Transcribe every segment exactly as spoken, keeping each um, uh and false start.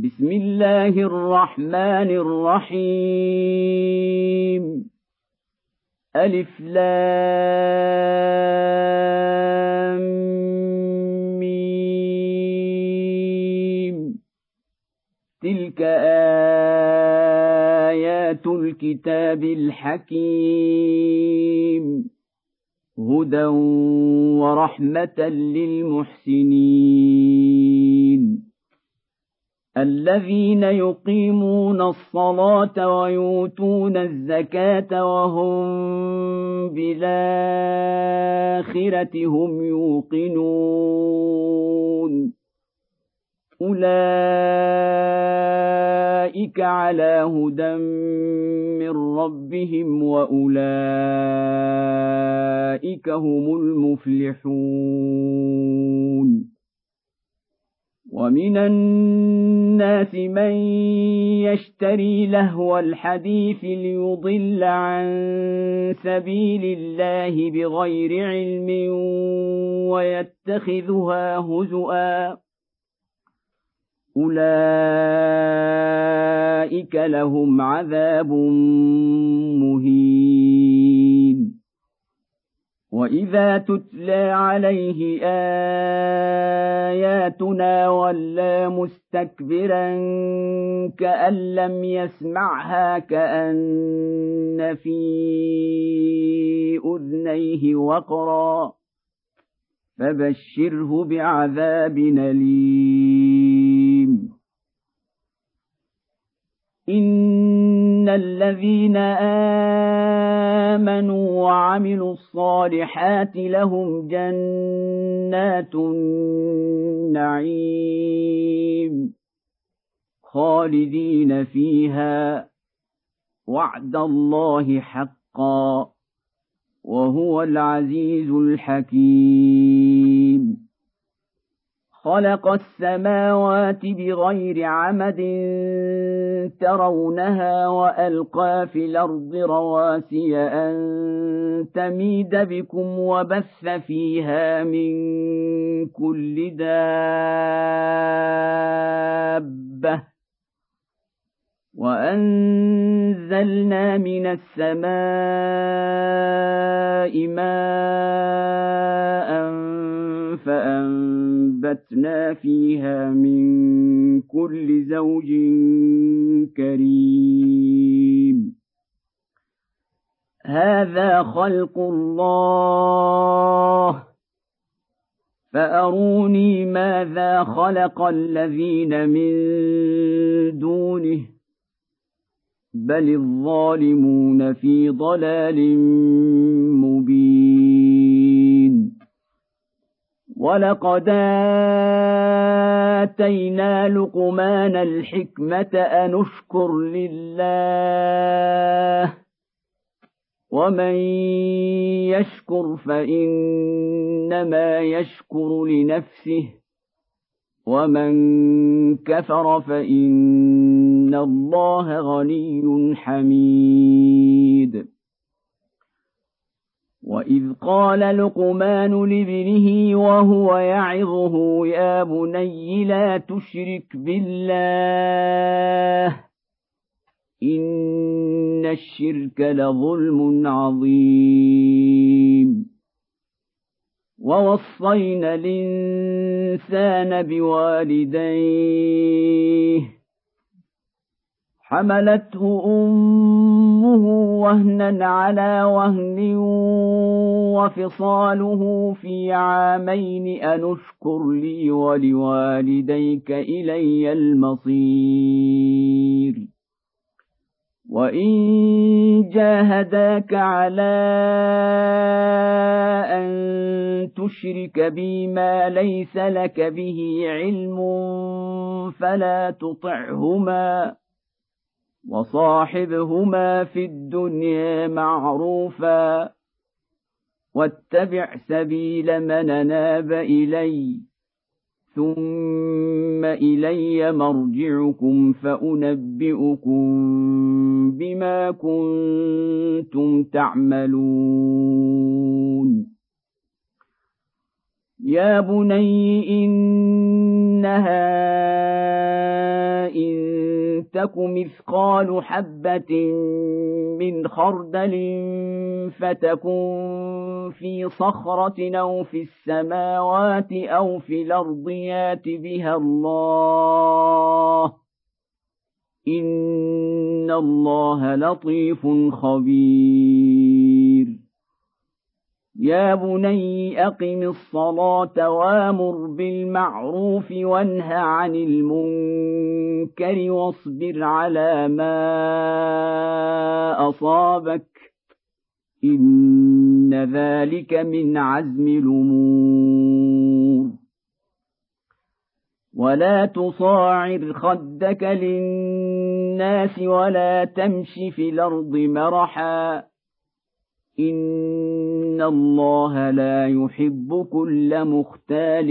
بسم الله الرحمن الرحيم ألف لام ميم تلك آيات الكتاب الحكيم هدى ورحمة للمحسنين الذين يقيمون الصلاة ويؤتون الزكاة وهم بالآخرة هم يوقنون أولئك على هدى من ربهم وأولئك هم المفلحون ومن الناس من يشتري لهو الحديث ليضل عن سبيل الله بغير علم ويتخذها هزؤا أولئك لهم عذاب مهين وإذا تتلى عليه آياتنا ولى مستكبرا كأن لم يسمعها كأن في أذنيه وقرا فبشره بعذاب أليم إن الذين آمنوا وعملوا الصالحات لهم جنات النعيم خالدين فيها وعد الله حقا وهو العزيز الحكيم خلق السماوات بغير عمد ترونها وألقى في الأرض رواسي أن تميد بكم وبث فيها من كل دابة وأنزلنا من السماء ماء فأنبتنا فيها من كل زوج كريم هذا خلق الله فأروني ماذا خلق الذين من دونه بل الظالمون في ضلال مبين ولقد آتينا لقمان الحكمة أن اشكر لله ومن يشكر فإنما يشكر لنفسه ومن كفر فإن الله غني حميد وإذ قال لقمان لابنه وهو يعظه يا بني لا تشرك بالله إن الشرك لظلم عظيم ووصينا الإنسان بوالديه حملته أمه وهنا على وهن وفصاله في عامين أن اشكر لي ولوالديك إلي المصير وإن جاهداك على أن تشرك بي ما ليس لك به علم فلا تطعهما وصاحبهما في الدنيا معروفا واتبع سبيل من أناب إلي ثم إلي مرجعكم فأنبئكم بما كنتم تعملون يا بني إنها تك مثقال حبة من خردل فتكن في صخرة أو في السماوات أو في الأرض يات بها الله إن الله لطيف خبير يا بني أقم الصلاة وامر بالمعروف وانه عن المنكر واصبر على ما أصابك إن ذلك من عزم الأمور ولا تصاعر خدك للناس ولا تمش في الأرض مرحا إن الله لا يحب كل مختال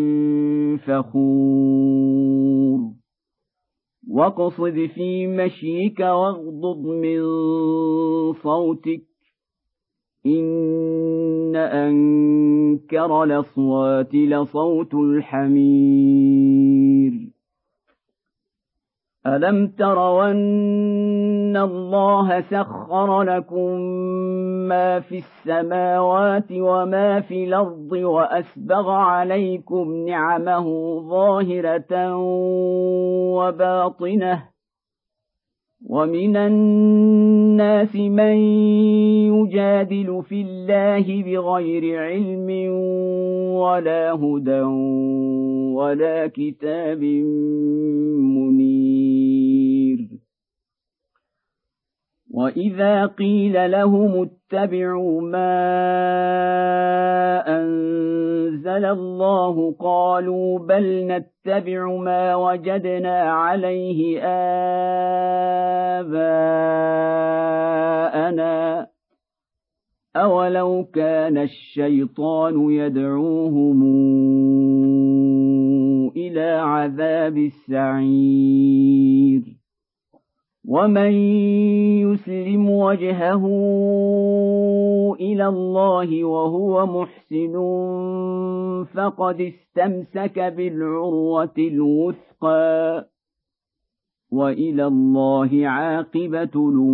فخور واقصد في مشيك واغضض من صوتك إن أنكر الأصوات لصوت الحمير ألم تروا أن الله سخر لكم ما في السماوات وما في الأرض وأسبغ عليكم نعمه ظاهرة وباطنة ومن الناس من يجادل في الله بغير علم ولا هدى ولا كتاب منير وإذا قيل لهم اتبعوا ما أنزل الله قالوا بل نتبع ما وجدنا عليه آباءنا أولو كان الشيطان يدعوهم إلى عذاب السعير ومن يسلم وجهه إلى الله وهو محسن فقد استمسك بالعروة الوثقى وإلى الله عاقبة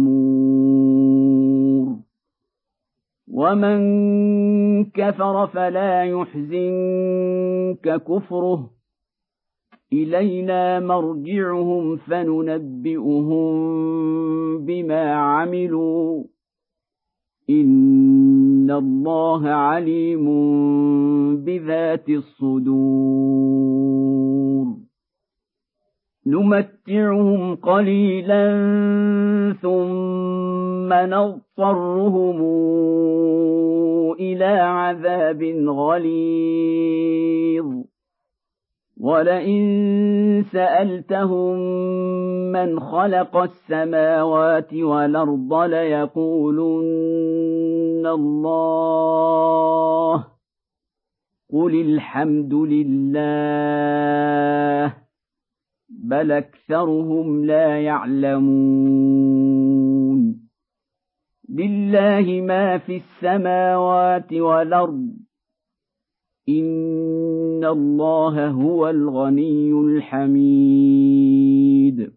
الأمور ومن كفر فلا يحزنك كفره إلينا مرجعهم فننبئهم بما عملوا إن الله عليم بذات الصدور نمتعهم قليلا ثم نضطرهم إلى عذاب غليظ ولئن سألتهم من خلق السماوات والأرض ليقولن الله قل الحمد لله بل أكثرهم لا يعلمون لله ما في السماوات والأرض إن الله هو الغني الحميد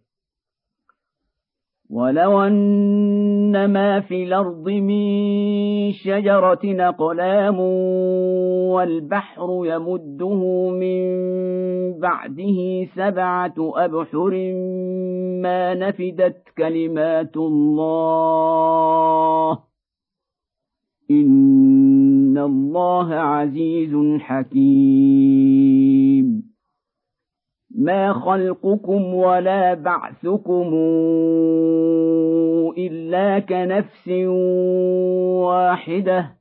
ولو أن ما في الأرض من شجرة أقلام والبحر يمده من بعده سبعة أبحر ما نفدت كلمات الله إن الله عزيز حكيم ما خلقكم ولا بعثكم إلا كنفس واحدة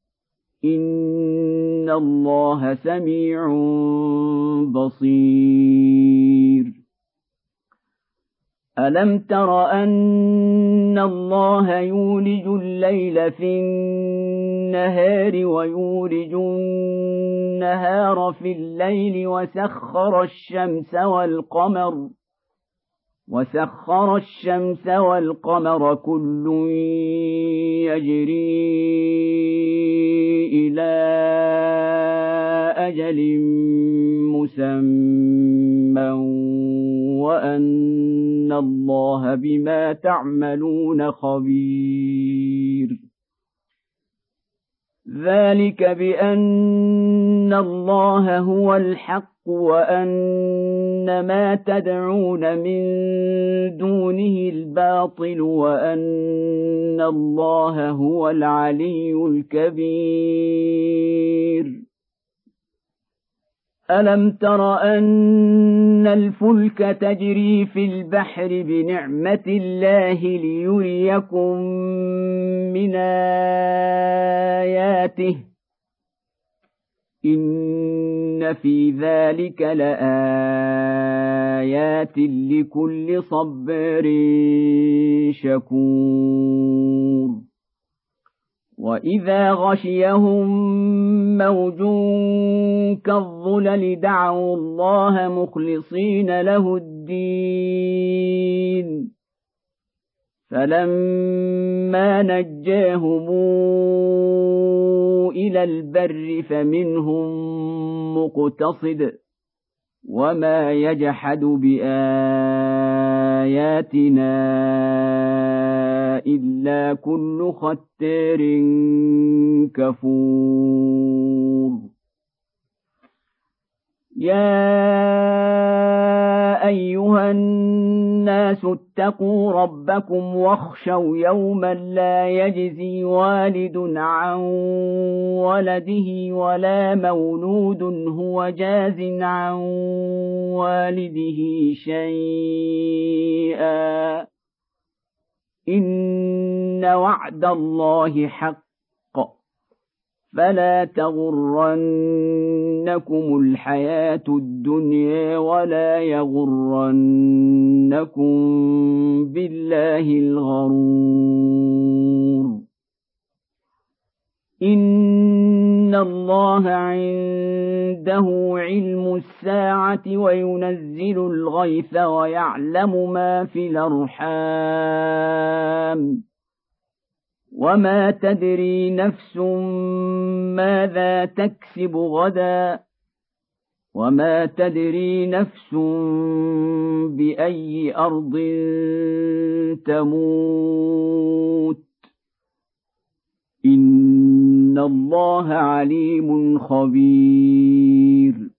إن الله سميع بصير ألم تر أن الله يولج الليل في النهار ويولج النهار في الليل وسخر الشمس والقمر وسخر الشمس والقمر كل يجري إلى أجل مسمى وأن إن الله بما تعملون خبير. ذلك بأن الله هو الحق وأن ما تدعون من دونه الباطل وأن الله هو العلي الكبير. ألم تر أن الفلك تجري في البحر بنعمة الله ليريكم من آياته إن في ذلك لآيات لكل صبار شكور. وإذا غشيهم موج كالظلل دعوا الله مخلصين له الدين فلما نجاهم إلى البر فمنهم مقتصد وما يجحد بآياتنا إلا كل ختار كفور. يا أيها الناس اتقوا ربكم واخشوا يوما لا يجزي والد عن ولده ولا مولود هو جاز عن والده شيئا إن وعد الله حق فلا تغرنكم الحياة الدنيا ولا يغرنكم بالله الغرور. إن الله عنده علم الساعة وينزل الغيث ويعلم ما في الأرحام وما تدري نفس ماذا تكسب غدا وما تدري نفس بأي أرض تموت إن الله عليم خبير.